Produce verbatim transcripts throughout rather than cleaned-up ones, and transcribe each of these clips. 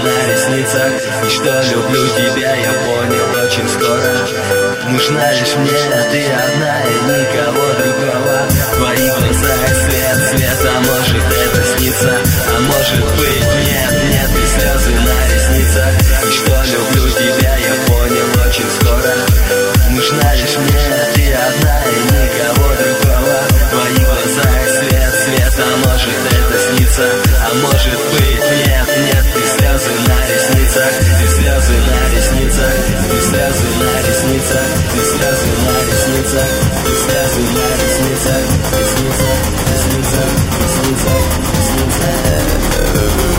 на ресницах. И что люблю тебя, я понял очень скоро. Нужна лишь мне ты одна и никого другого. В твоих глазах свет, свет, а может это снится, а может быть нет, нет, и слезы на ресницах. И что люблю тебя, я понял очень скоро. Нужна лишь мне ты одна и никого другого. В твоих глазах свет, свет, а может это снится, а может быть нет, нет, и слезы на ресницах, и слезы на ресницах, и слезы на ресницах, и слезы на ресницах, и слезы на ресницах, ресницах, ресницах, ресницах, ресницах.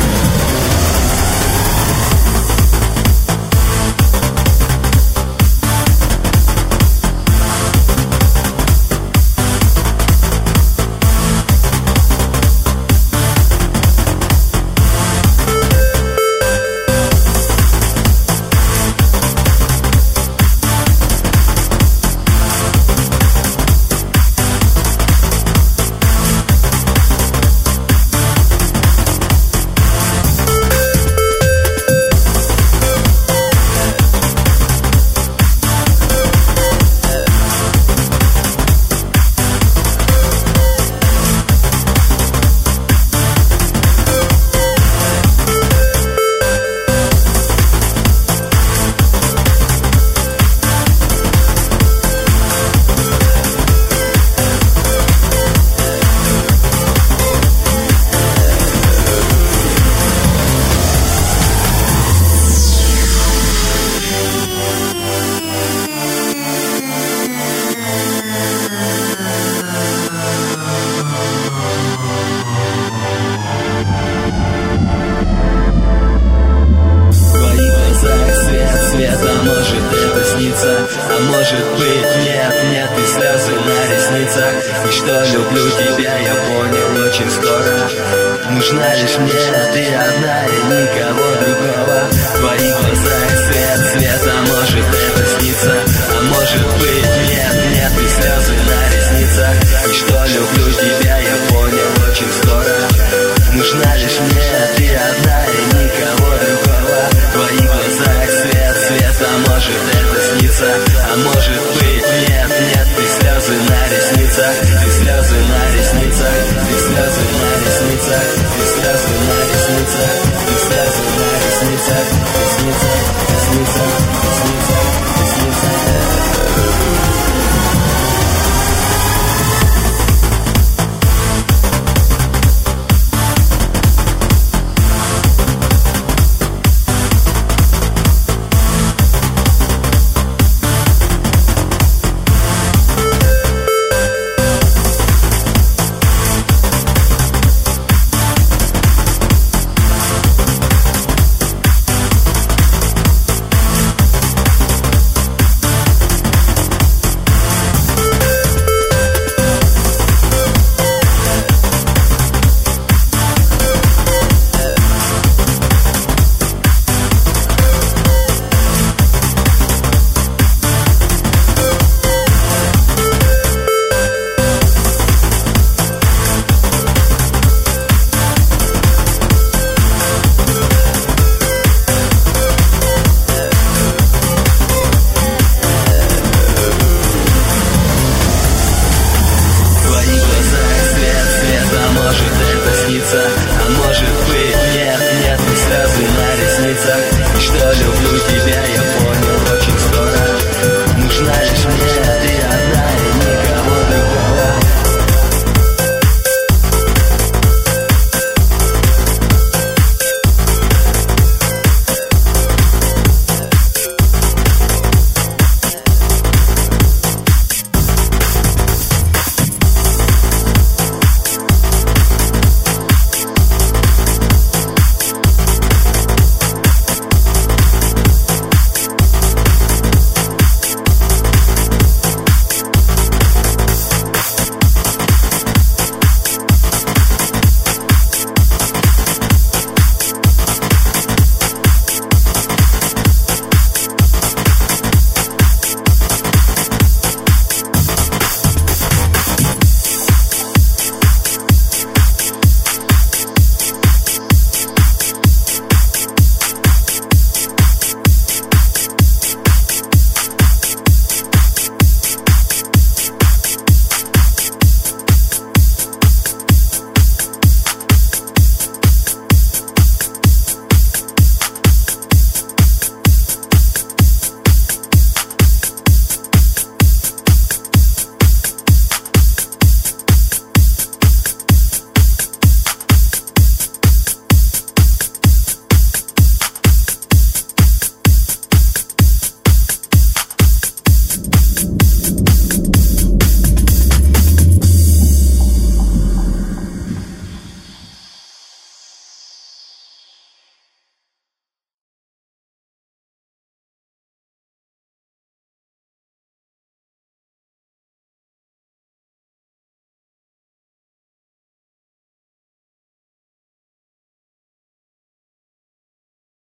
А может быть нет, нет, и слезы на ресницах. И что люблю тебя, я понял очень скоро. Нужна лишь мне ты одна и никого другого. В твоих глазах свет, свет, а может это снится, а может быть нет, нет, и слезы на ресницах. И что люблю тебя, я понял очень скоро. Нужна лишь мне ты одна и никого другого. В твоих глазах свет, свет, а может это снится, а может быть нет, нет, и слезы на ресницах, и слезы на ресницах, и слезы на ресницах, и слезы на ресницах, и слезы на ресницах, ресницах, ресницах, ресницах.